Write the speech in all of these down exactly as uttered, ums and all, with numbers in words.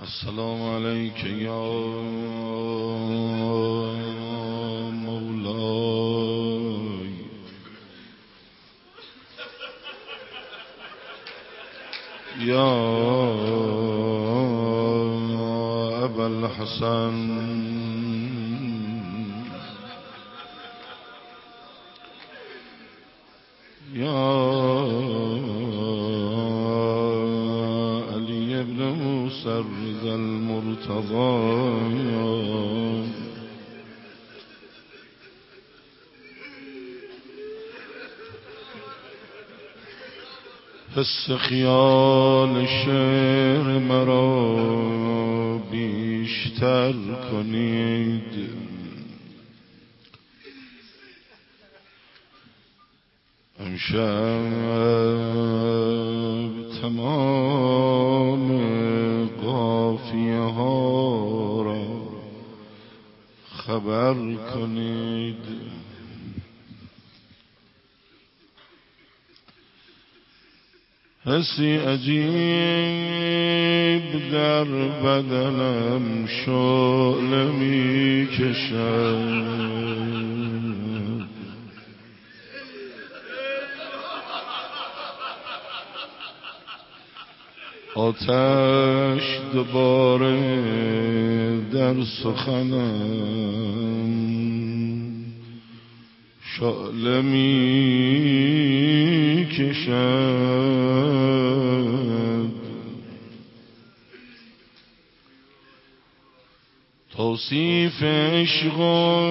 السلام عليك يا مولاي يا أبا الحسن يا علي بن موسى الرضا المرتضى حس خیال شعر مرا بیشتر کنید امشب تمام قافیه ها را خبر کنید حسی عجیب در بدنم شعله می کشد آتش دوباره در سخنم شعله می کشد توصیف عشق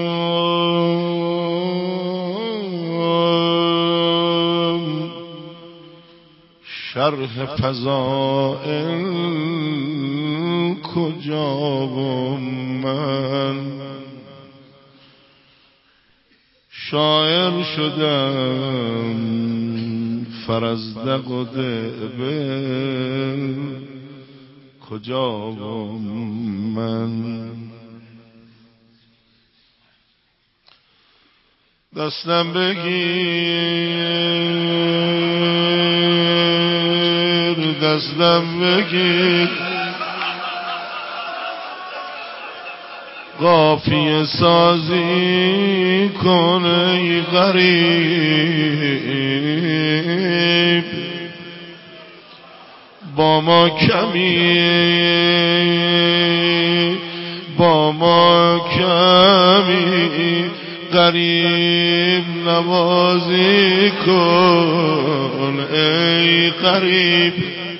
شرح فضائل کجا و من شاعر شدم فرزدق و دعبل کجا و من دستم بگیر دستم بگیر قافیه سازی کن ای غریب با ما کمی با ما کمی غریب نوازی کن ای غریب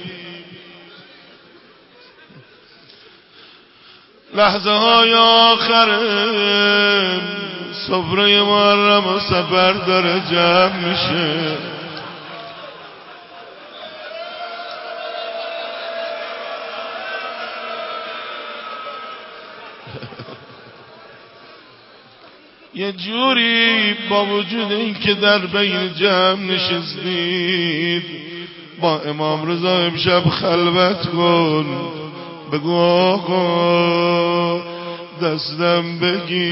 لحظه های آخر سفره محرم و سفر داره جمع میشه یه جوری با وجود این که در بین جمع نشستید با امام رضا امشب خلوت کن بگو آقا دستم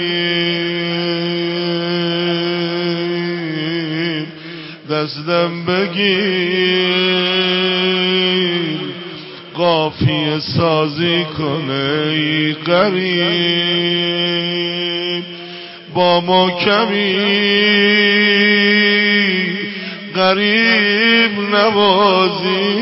بگیر دستم بگیر قافیه سازی کن ای غریب با ما کمی غریب نوازی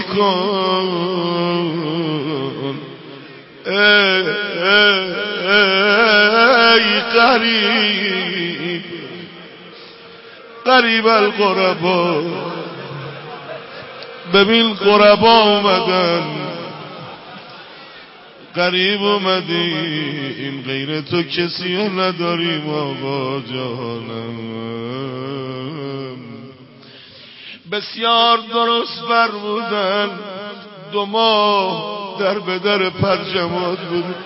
کن ای, ای, ای غریب غریب الغربا ببین غربا اومدن غریب اومدی این غیر تو کسی رو نداریم آقا جانم بسیار درست فرمودن دو ماه در به در پرجمات بود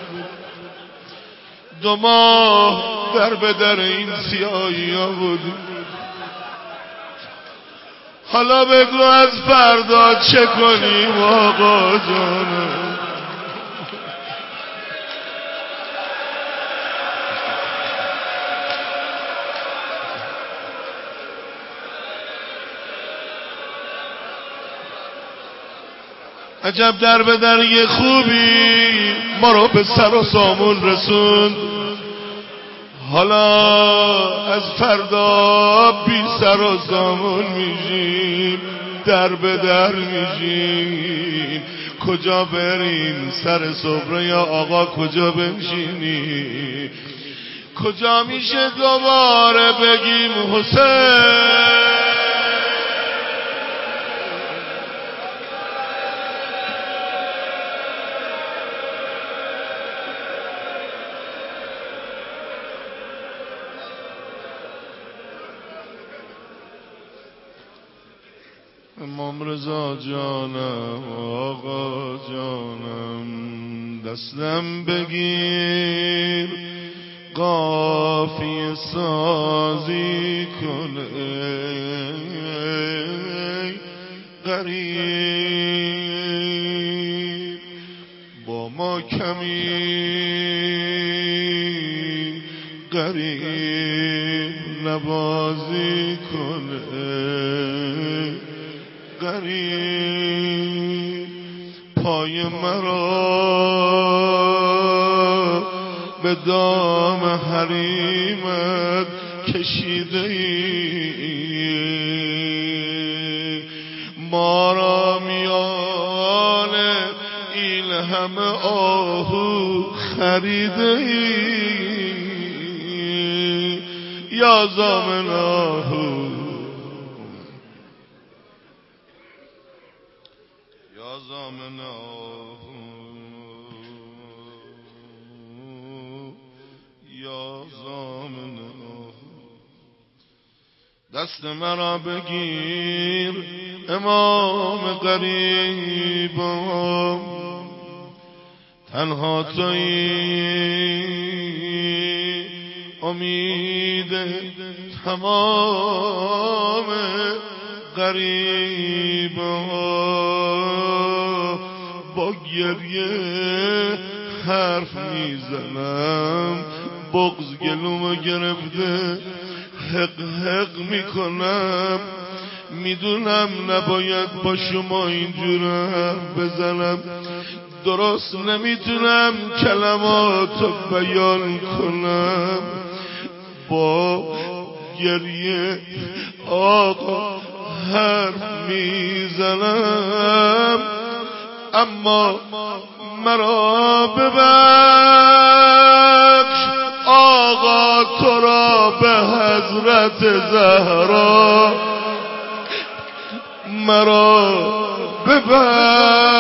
دو ماه در به در این سیاهی ها بود حالا بگو از فردا چه کنیم آقا جانم عجب در به در یه خوبی ما رو به سر و سامون رسوند، حالا از فردا بی سر و سامون میشیم، در به در میشیم. کجا بریم سر سفره یا آقا کجا بنشینیم؟ کجا میشه دوباره بگیم حسین؟ امام رضا جانم آقا جانم دستم بگیر قافیه سازی کنه غریب با ما کمی غریب نوازی کنه غریب پای مرا به دام حریمت کشیده ای ما را میان این همه آهو خریده ای یا زامن آهو یا زامن آهو یا زامن آهو دست مرا بگیر امام غریبم تنها تویی امید تمام غریبم با گریه حرف میزنم بغض گلومو گرفته حق حق میکنم میدونم نباید با شما اینجورم بزنم درست نمیتونم کلماتو بیان کنم با گریه آقا حرف میزنم اما مرا ببخش آقا تو را به حضرت زهرا مرا ببخش